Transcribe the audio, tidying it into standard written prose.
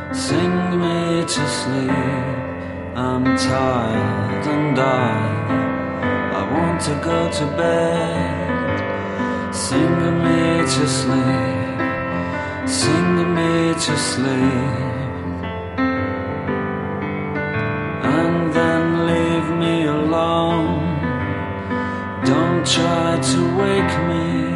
Sing me to sleep. I'm tired and I want to go to bed. Sing me to sleep. Sing me to sleep. And then leave me alone. Don't try to wake me.